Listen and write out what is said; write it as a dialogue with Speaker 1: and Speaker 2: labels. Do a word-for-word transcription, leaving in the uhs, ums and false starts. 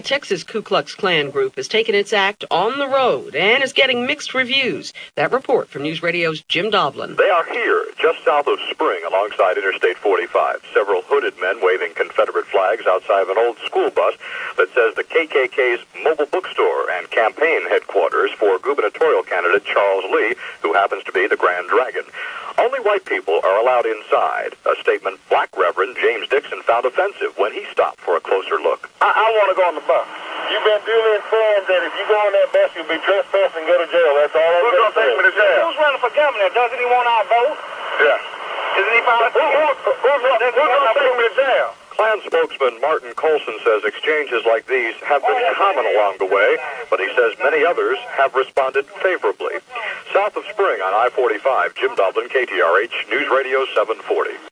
Speaker 1: Texas Ku Klux Klan group has taken its act on the road and is getting mixed reviews. That report from News Radio's Jim Doblin.
Speaker 2: They are here, just south of Spring, alongside Interstate forty-five. Several hooded men waving Confederate flags outside of an old school bus that says the K K K's mobile bookstore and campaign headquarters for gubernatorial candidate Charles Lee, who happens to be the Grand Dragon. Only white people are allowed inside, a statement Black Reverend James Dixon found offensive when he stopped for a closer look.
Speaker 3: I, I want to go on the bus. You've been duly informed that if you go on that bus, you'll be trespassing and go to jail. That's all I'm
Speaker 4: Who's
Speaker 3: going to
Speaker 4: take me to jail? Who's running for governor? Doesn't he want our vote?
Speaker 3: Yeah.
Speaker 4: Isn't he probably... Who, who, who's who's going to take me to jail?
Speaker 2: Klan spokesman Martin Colson says exchanges like these have been common along the way, but he says many others have responded favorably. South of Spring on I forty-five, Jim Doblin, K T R H, News Radio seven forty.